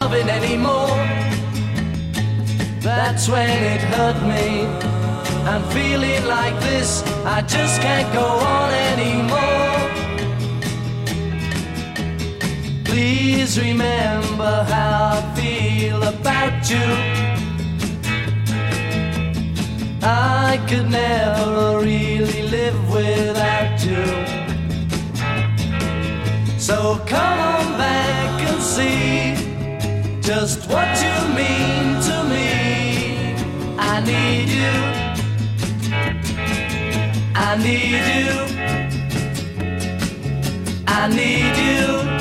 loving anymore. That's when it hurt me. I'm feeling like this, I just can't go on anymore. Please remember how I feel about you. I could never really live without you. So come on back and see just what you mean to me. I need you. I need you. I need you.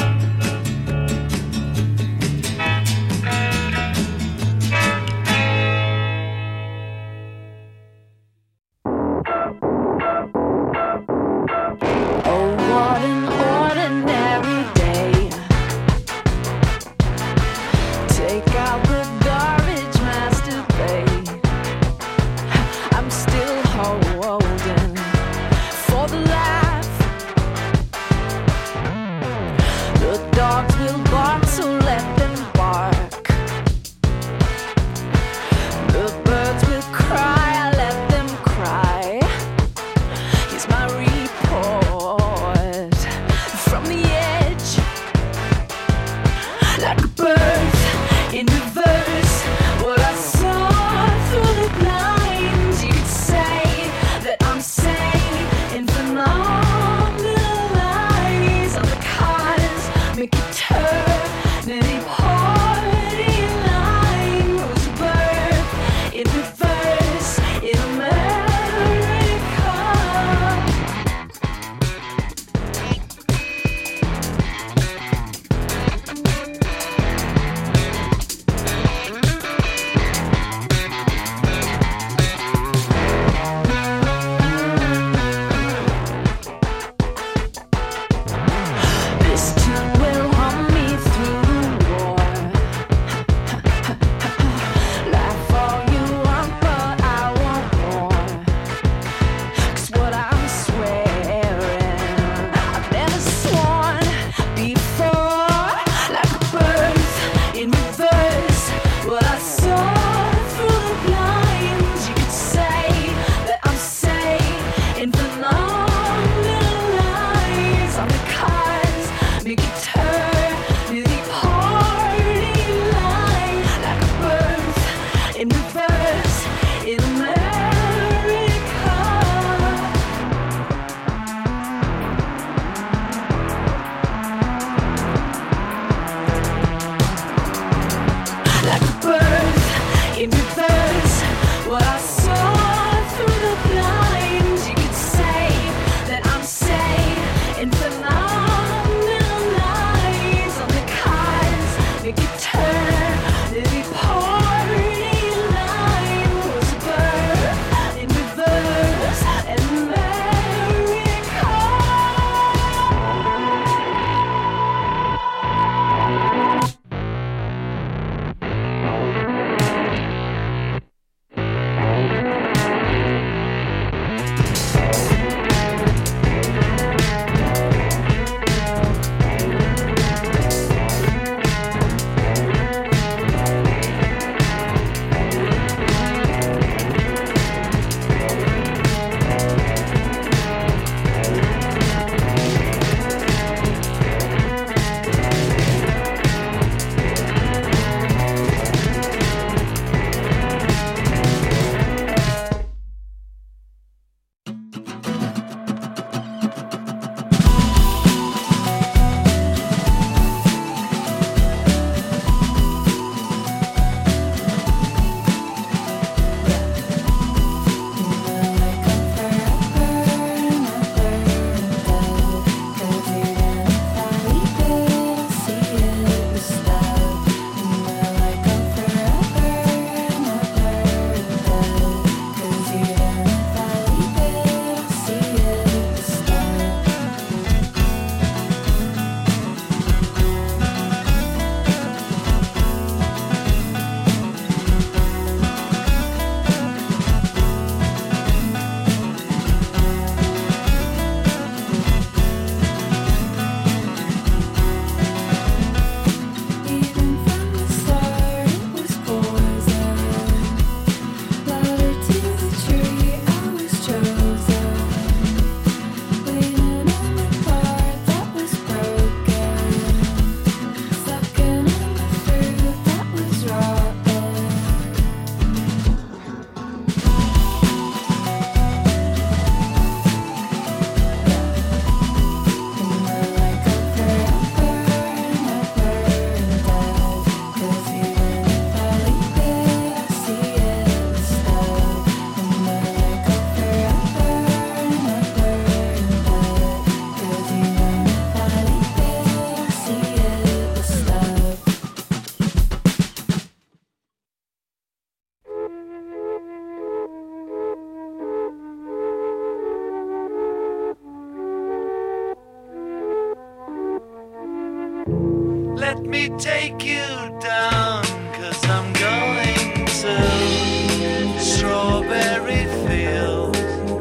me take you down, 'cause I'm going to strawberry fields.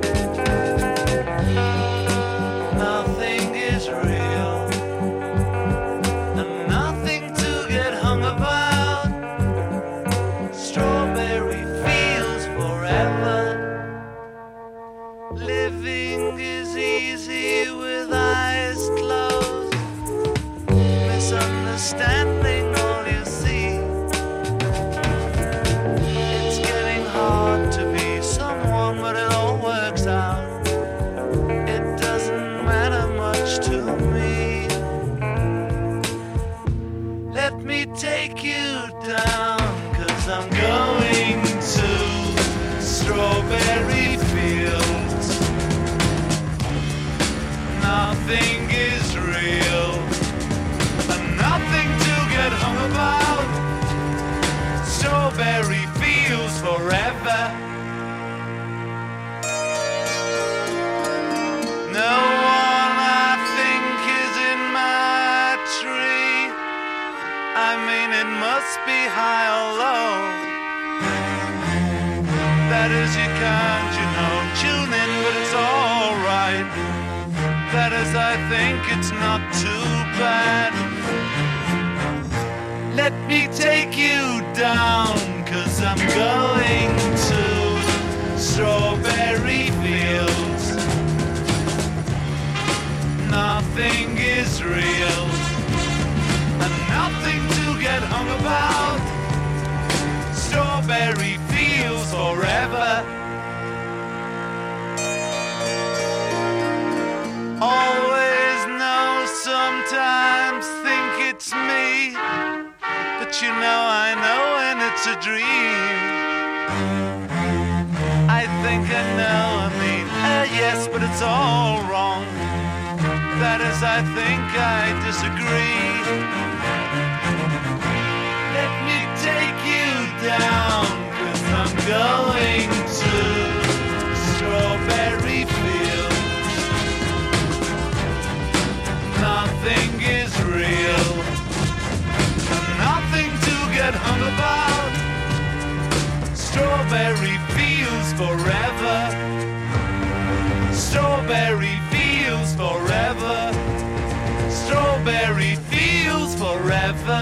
Nothing is real, and nothing to get hung about. Strawberry fields forever. Living is easy with eyes closed. Misunderstanding all you see. It's getting hard to be someone, but it all works out. It doesn't matter much to me. Let me take you down, 'cause I'm going to strawberry fields. Nothing is real, and nothing to get hung about. Strawberry fields forever. No one I think is in my tree. I mean, it must be high or low. That is, you can't, tune in, but it's alright. That is, I think it's not too bad. Let me take you down, 'cause I'm going to strawberry fields. Nothing is real, and nothing to get hung about. Strawberry fields forever. Always know, sometimes think it's me, but I know when it's a dream. I think I know, yes, but it's all wrong. That is, I think I disagree. Let me take you down, 'cause I'm going to strawberry fields. Nothing is real, and nothing to get hung about. Strawberry fields forever. Strawberry fields forever. Strawberry fields forever.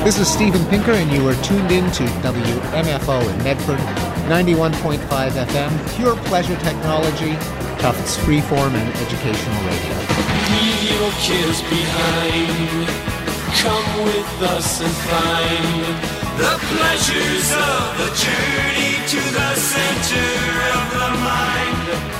This is Steven Pinker, and you are tuned in to WMFO in Medford, 91.5 FM, pure pleasure technology, Tufts freeform and educational radio. Leave your cares behind. Come with us and find the pleasures of the journey to the center of the mind.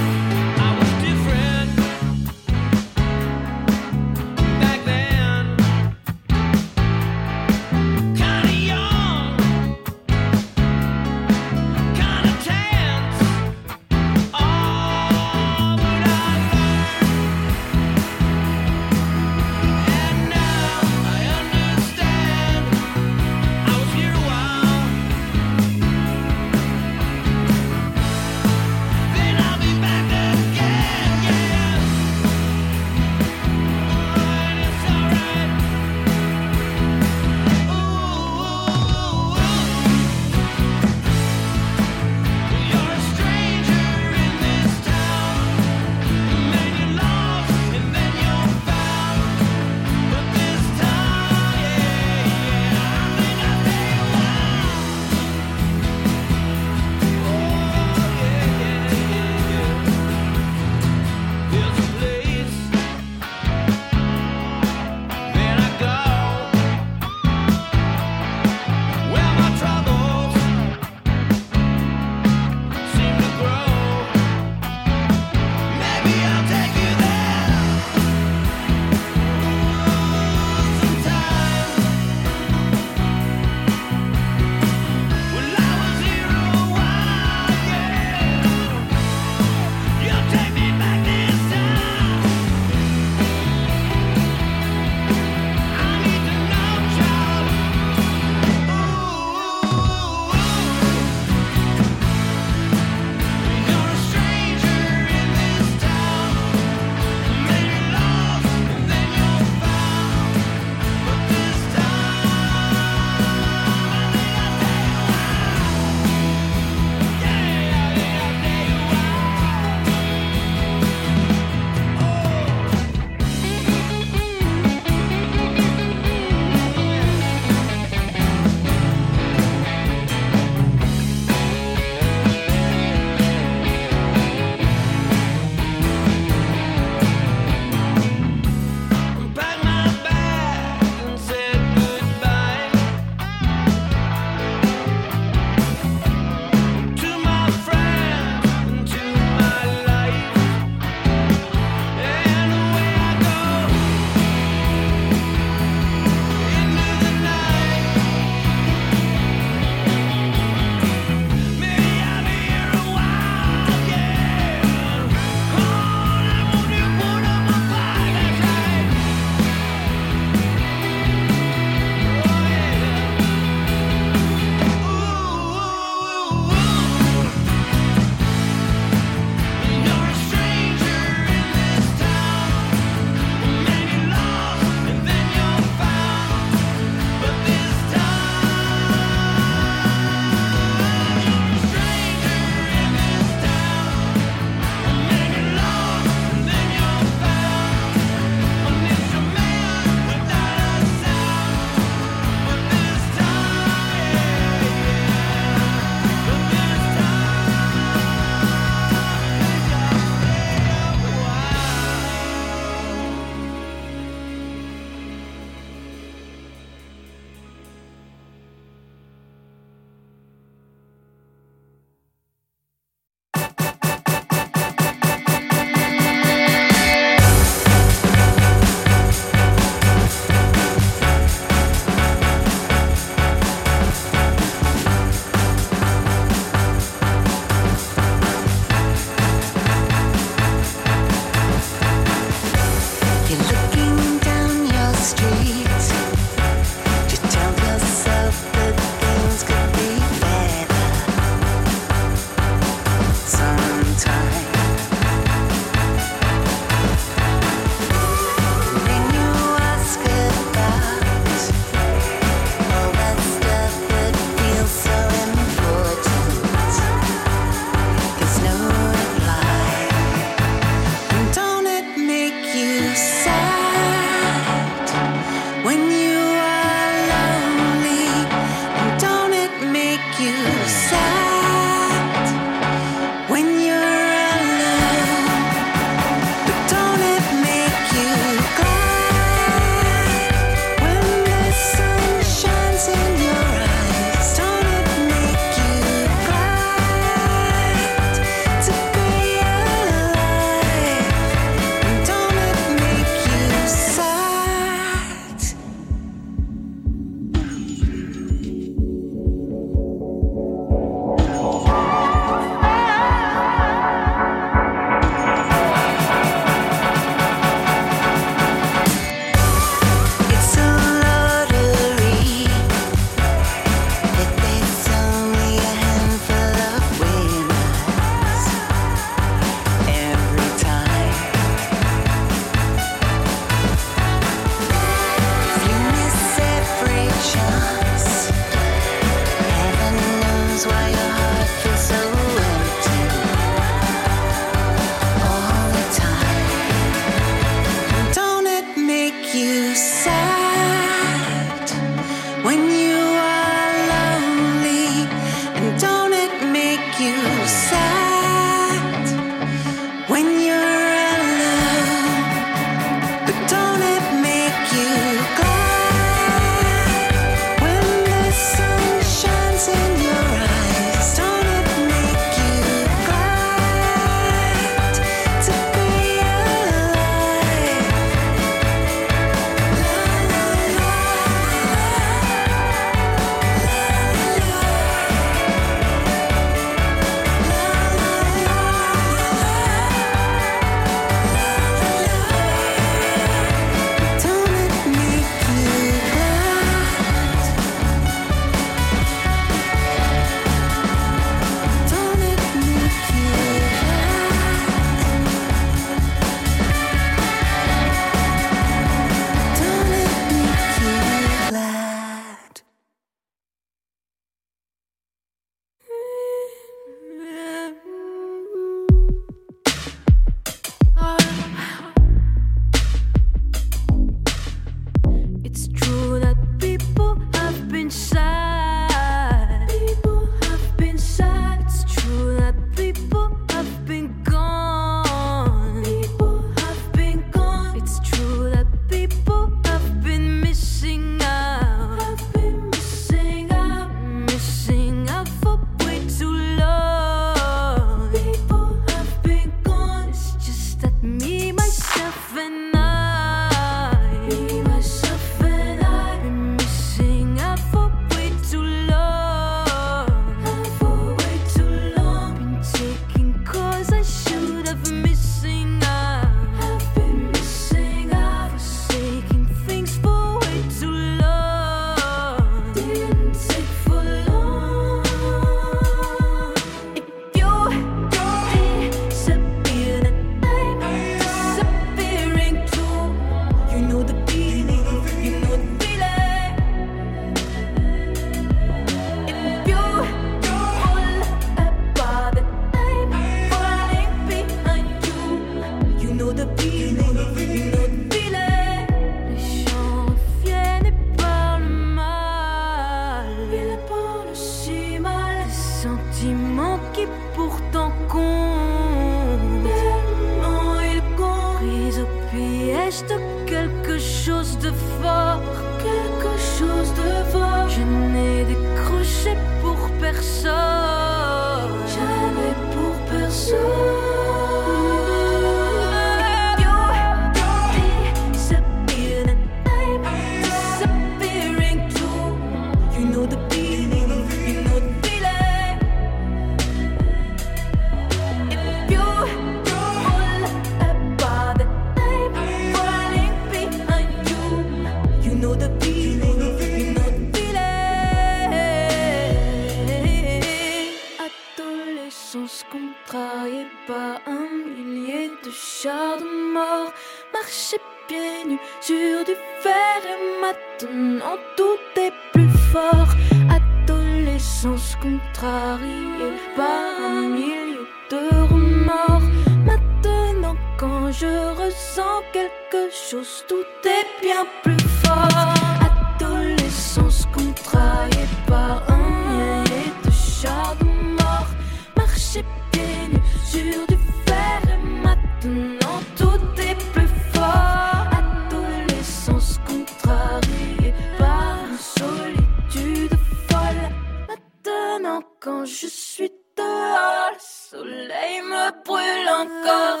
et de chars de mort. Marcher pieds nus sur du fer et maintenant tout est plus fort. Adolescence contrariée par un milieu de remords. Maintenant quand je ressens quelque chose, tout est bien plus fort. Adolescence contrariée par un milieu de chars de mort. Marcher pieds nus sur du fer et maintenant tout est plus fort. Adolescence contrariée par une solitude folle. Maintenant quand je suis dehors, le soleil me brûle encore.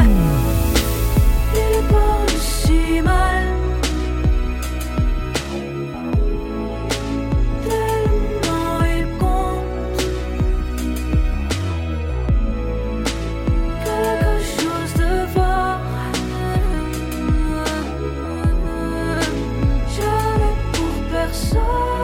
Il est pas si mal. Tellement il compte quelque chose de fort. Jamais pour personne.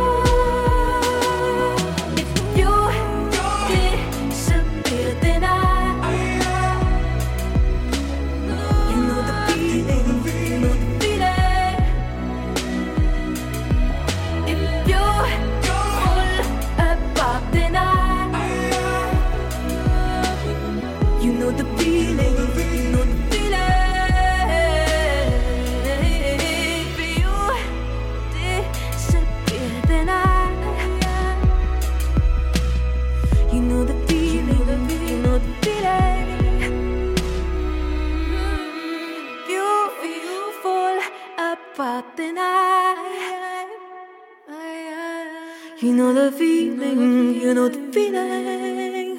You know the feeling, you know the feeling.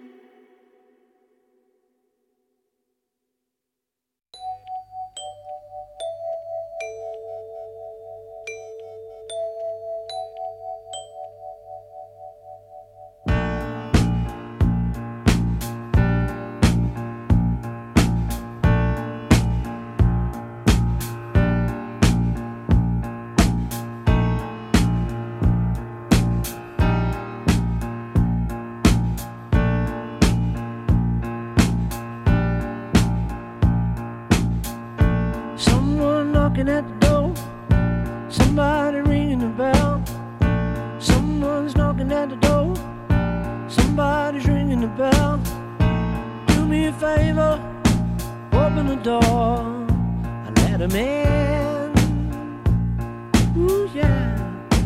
At the door, somebody ringing the bell. Someone's knocking at the door, somebody's ringing the bell. Do me a favor, open the door and let him in. Ooh yeah.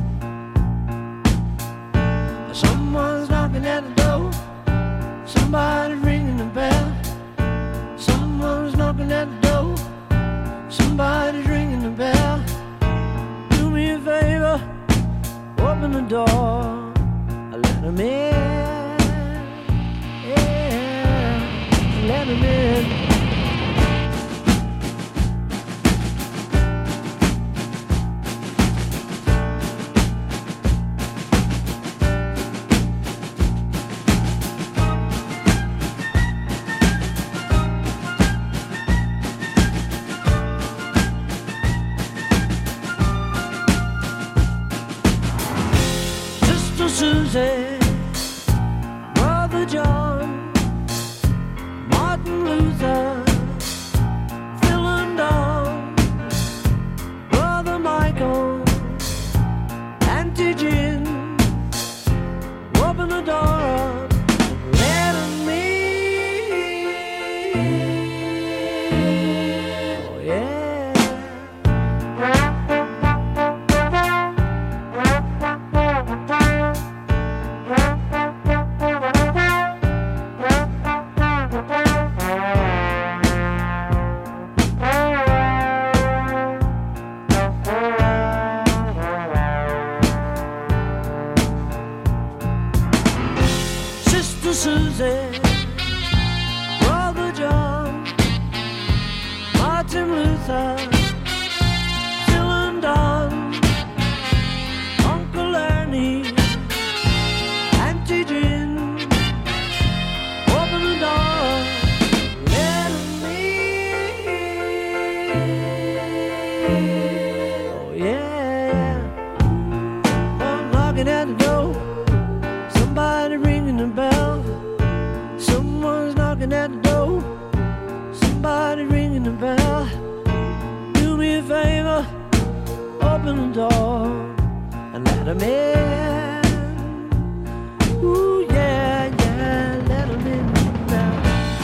Someone's knocking at the door, somebody's ringing the bell. Someone's knocking at the door, somebody's ringing the bell. Do me a favor, open the door, let him in. Yeah, let him in. Susie, Brother John, Martin Luther, Open the door and let 'em in. Ooh, yeah, yeah, let 'em in now.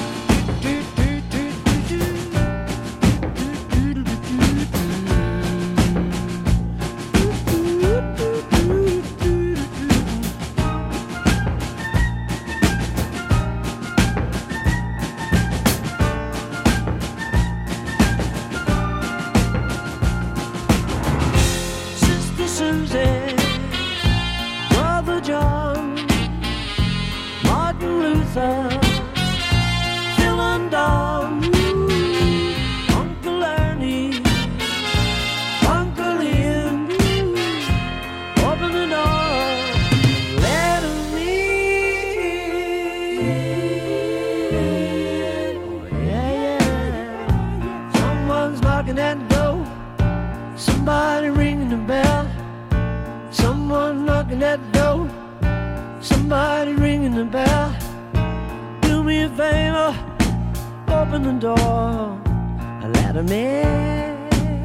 Sister Susie, Brother John, Martin Luther, Phil and Don, Uncle Ernie, Uncle Ian, open the door, let 'em in. Yeah, yeah. Someone's knocking at the door, somebody ringing the bell. Someone knocking at the door, somebody ringing the bell. Do me a favor, open the door and let 'em in.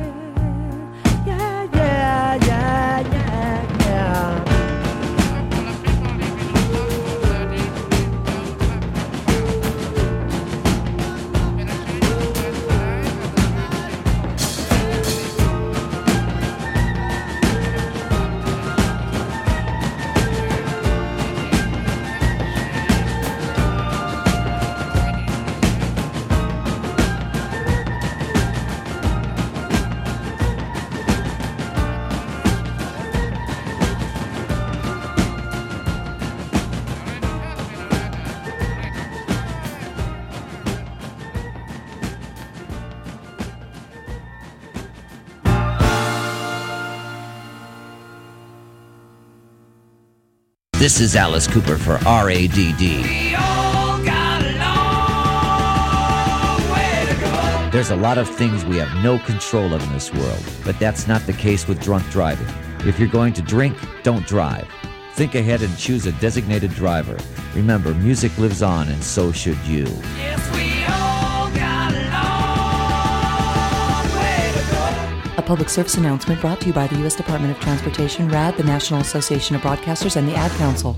Yeah, yeah, yeah, yeah, yeah. This is Alice Cooper for RADD. We all got a long way to go. There's a lot of things we have no control of in this world, but that's not the case with drunk driving. If you're going to drink, don't drive. Think ahead and choose a designated driver. Remember, music lives on, and so should you. Yes, we all got a long way to go. A public service announcement brought to you by the U.S. Department of Transportation, RAD, the National Association of Broadcasters, and the Ad Council.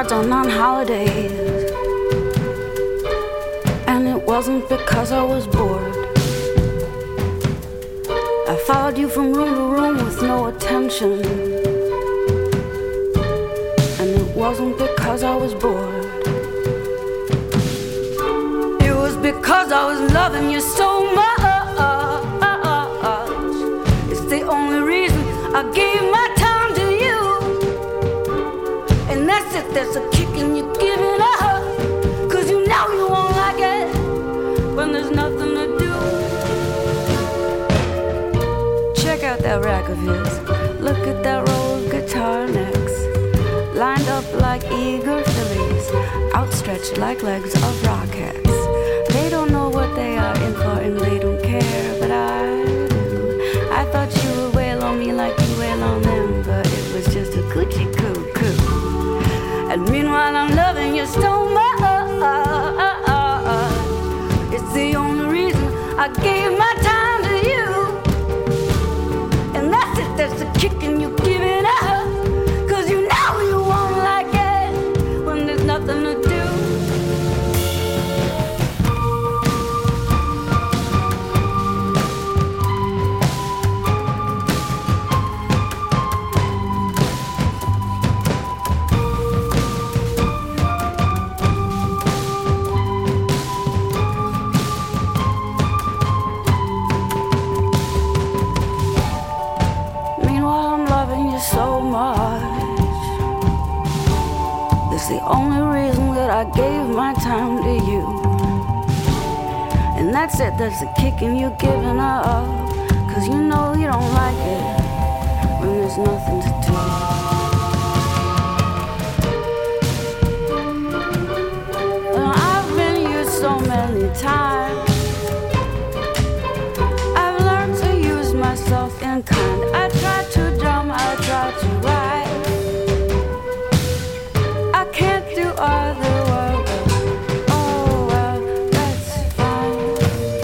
cards on non-holidays. And it wasn't because I was bored. I followed you from room to room with no attention. And it wasn't because I was bored. It was because I was loving you so much. It's the only reason I gave my time to you. And that's it, there's a kick in you giving up. Cause you know you won't like it when there's nothing to do. Check out that rack of his. Look at that row of guitar necks, lined up like eager fillies, outstretched like legs of rockets. They don't know what they are in for and they don't care, but I do. I thought you would wail on me like you wail on them, but it was just a coochie coo coo. And meanwhile I'm loving you so much. It's the only reason I gave my time to you. And that's it, that's the kick in you giving up. Cause you know you won't like it when there's nothing to do. Only reason that I gave my time to you. And that's it, that's the kicking you giving up. Cause you know you don't like it when there's nothing to do. And I've been used so many times. I've learned to use myself in kind. I try to drum, I try to write. Other world, oh well, that's fine.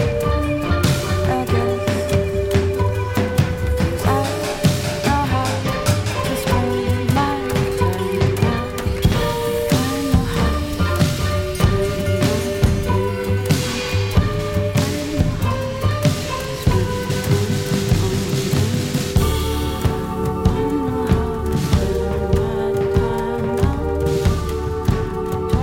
I guess I know how to spend my time now. I know how to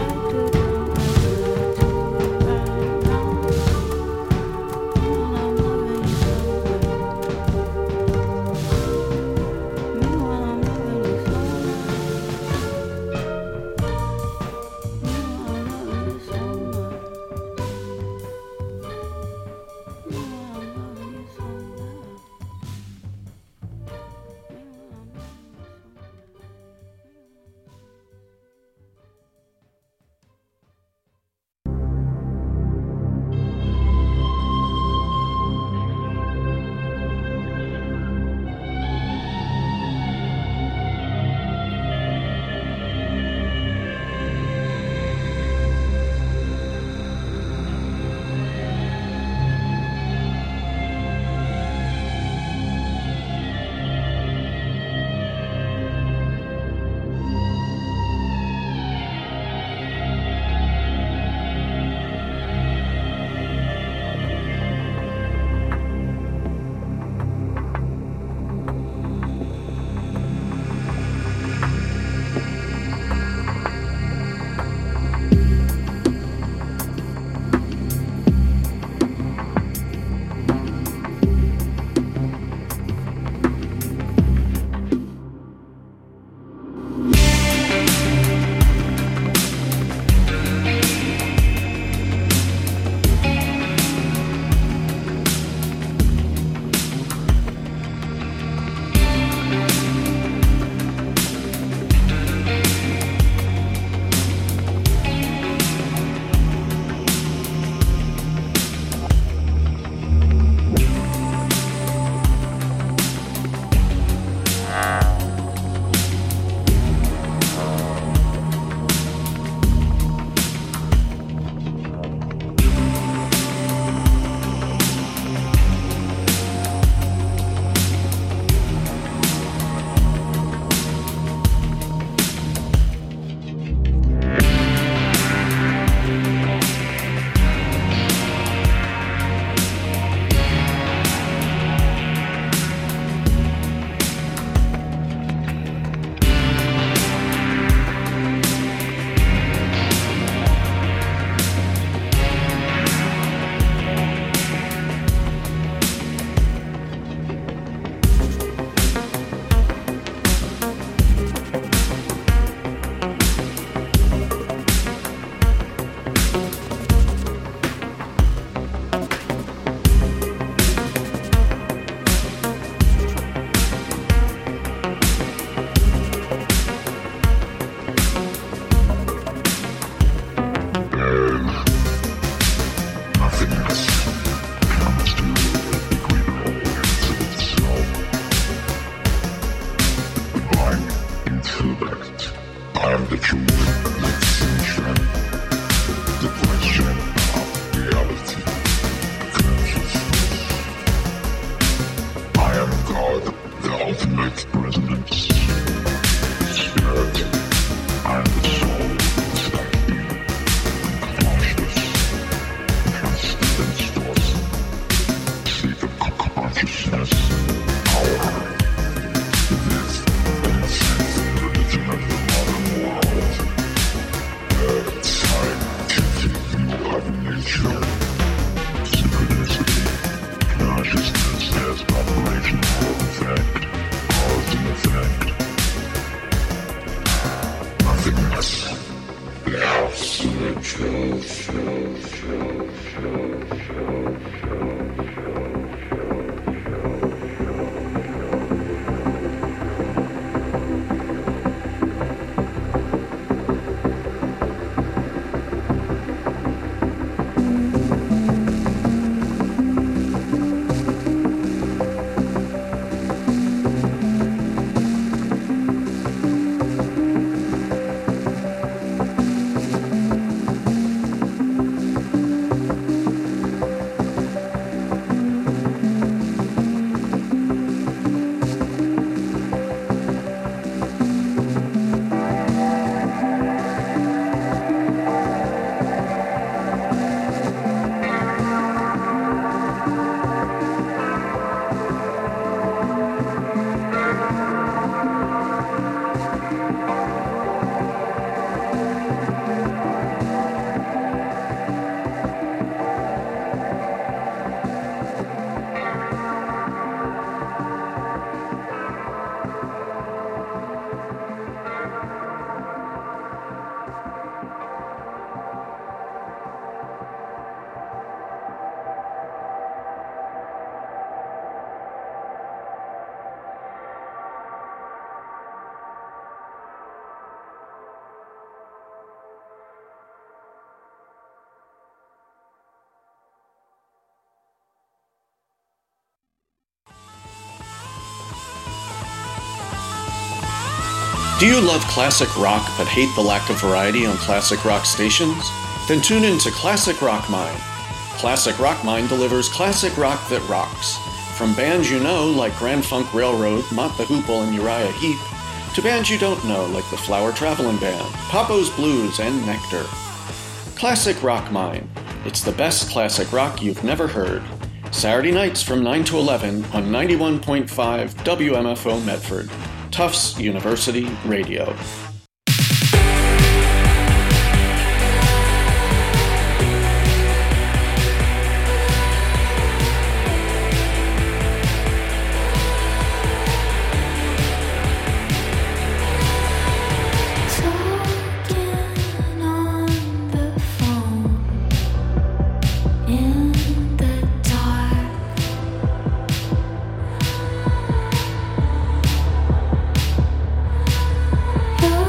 Do you love classic rock but hate the lack of variety on classic rock stations? Then tune in to Classic Rock Mine. Classic Rock Mine delivers classic rock that rocks. From bands you know like Grand Funk Railroad, Mott the Hoople, and Uriah Heep, to bands you don't know like the Flower Traveling Band, Papo's Blues, and Nectar. Classic Rock Mine. It's the best classic rock you've never heard. Saturday nights from 9 to 11 on 91.5 WMFO Medford. Tufts University Radio. Oh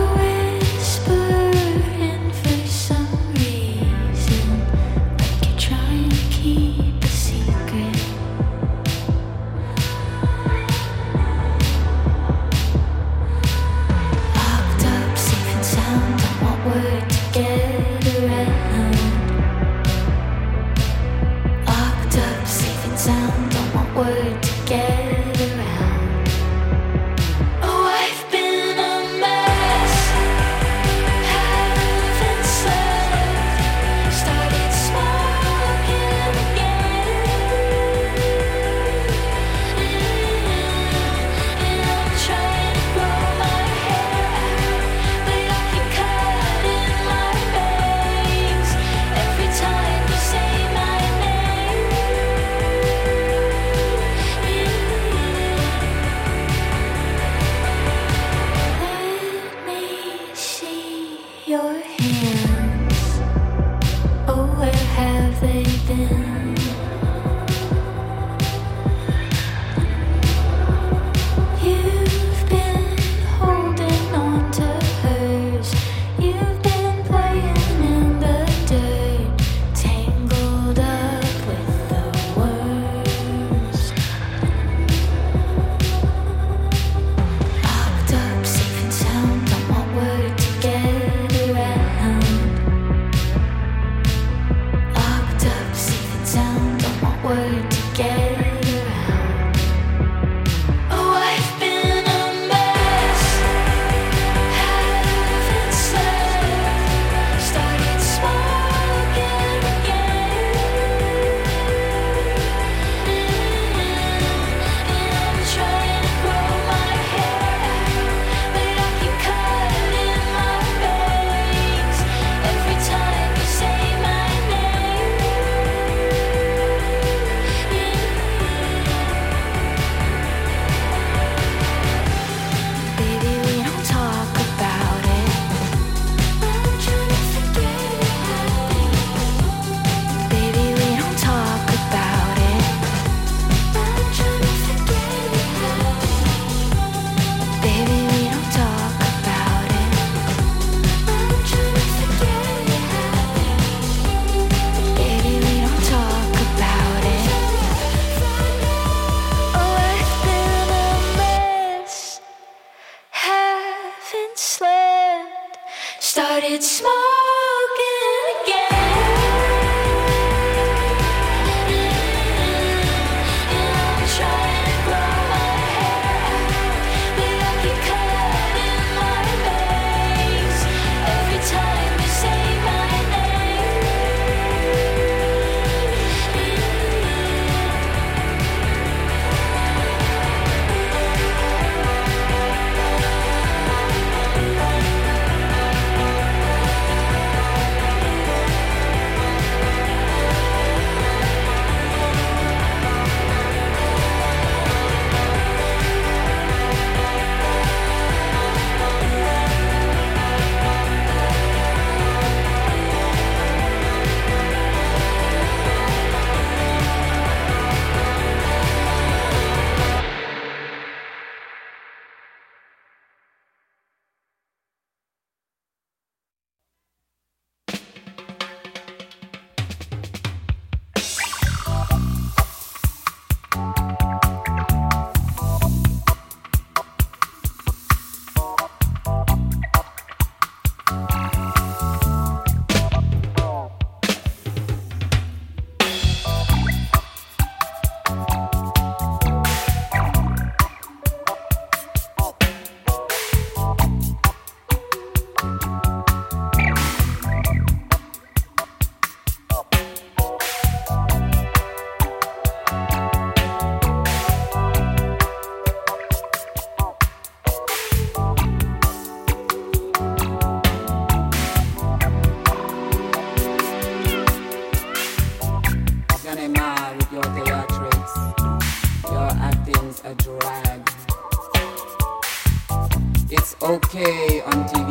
okay on TV,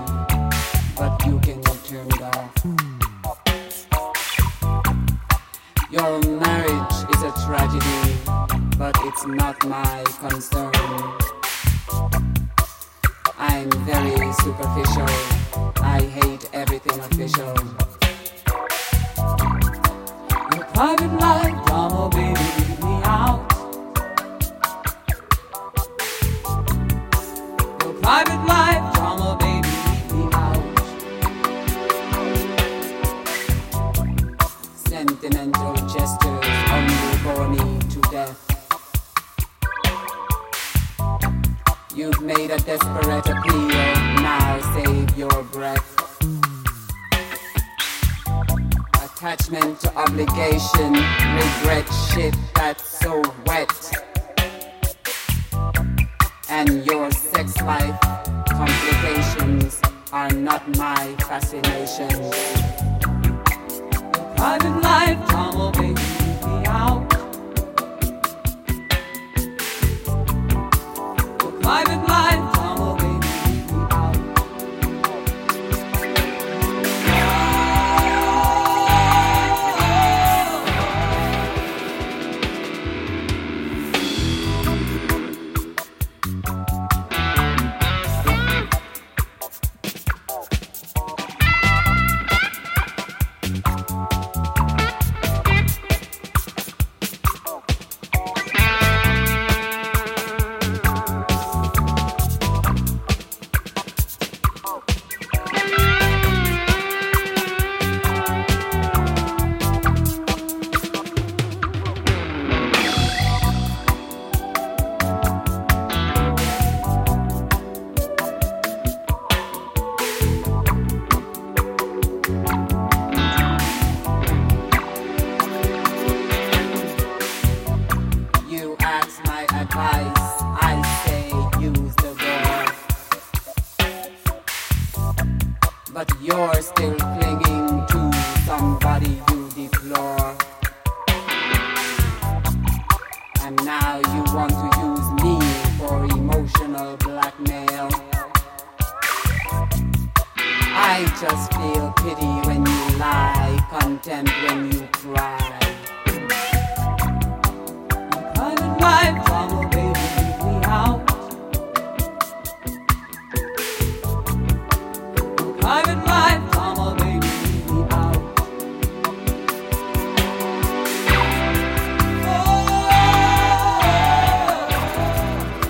but you can turn it off. Your marriage is a tragedy, but it's not my concern. I'm very superficial. I hate everything official. Your private life drama, baby, leave me out. Your private life drama, baby, leave me out. Sentimental gestures only bore me to death. You've made a desperate appeal, now save your breath. Attachment to obligation, regret shit that's so wet. And your sex life complications are not my fascination. Private life drama, baby, leave me out. Private life drama, baby, leave me out.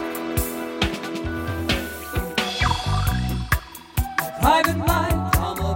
Private life drama,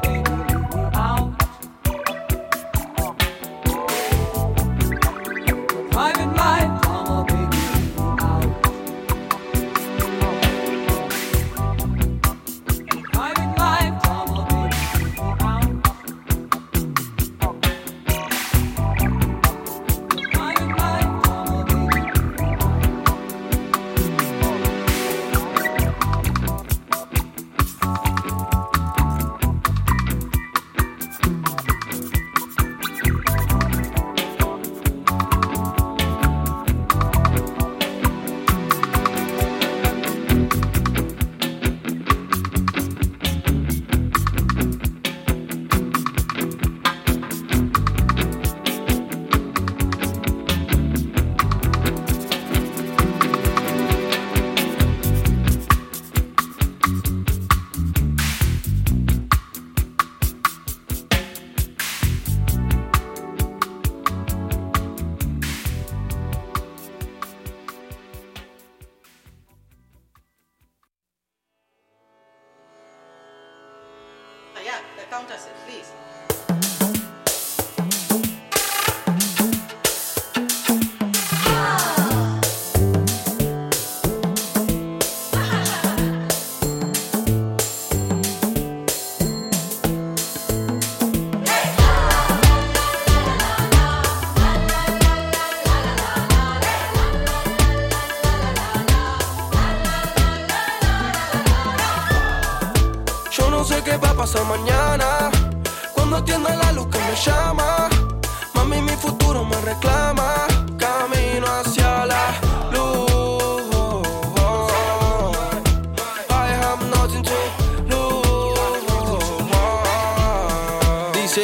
touch it, please. ¿Qué va a pasar mañana? Cuando atienda la luz que me llama, mami, mi futuro me reclama. Camino hacia la luz. I have nothing to lose. Dice,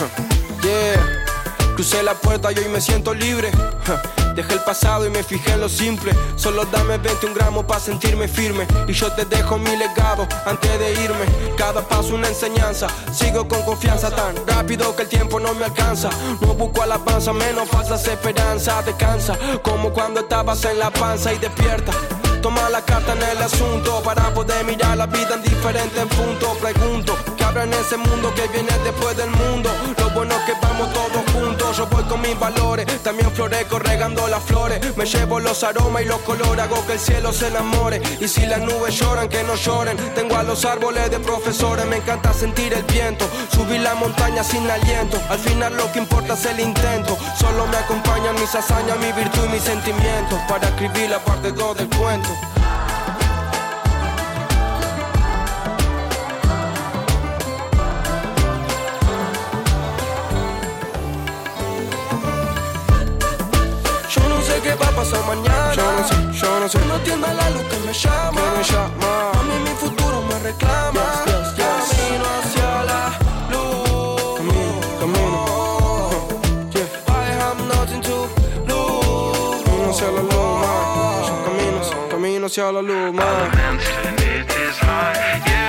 yeah, crucé la puerta y hoy me siento libre. Dejé el pasado y me fijé en lo simple. Solo dame 21 gramos para sentirme firme. Y yo te dejo mi legado antes de irme. Cada paso una enseñanza. Sigo con confianza tan rápido que el tiempo no me alcanza. No busco alabanza, menos falsas esperanzas. Descansa como cuando estabas en la panza y despierta. Toma la carta en el asunto para poder mirar la vida en diferentes puntos. Pregunto, ¿qué habrá en ese mundo que viene después del mundo? Lo bueno es que vamos todos juntos. Yo voy con mis valores, también florezco regando las flores. Me llevo los aromas y los colores, hago que el cielo se enamore. Y si las nubes lloran, que no lloren. Tengo a los árboles de profesores, me encanta sentir el viento. Subir la montaña sin aliento. Al final lo que importa es el intento. Solo me acompañan mis hazañas, mi virtud y mis sentimientos para escribir la parte 2 del cuento. ¿Qué va a pasar mañana? Yo no sé. No atienda la luz que me llama. A mí mi futuro me reclama. Camino hacia la luz. Camino. I have nothing to lose. Camino hacia la luz, camino hacia la luz,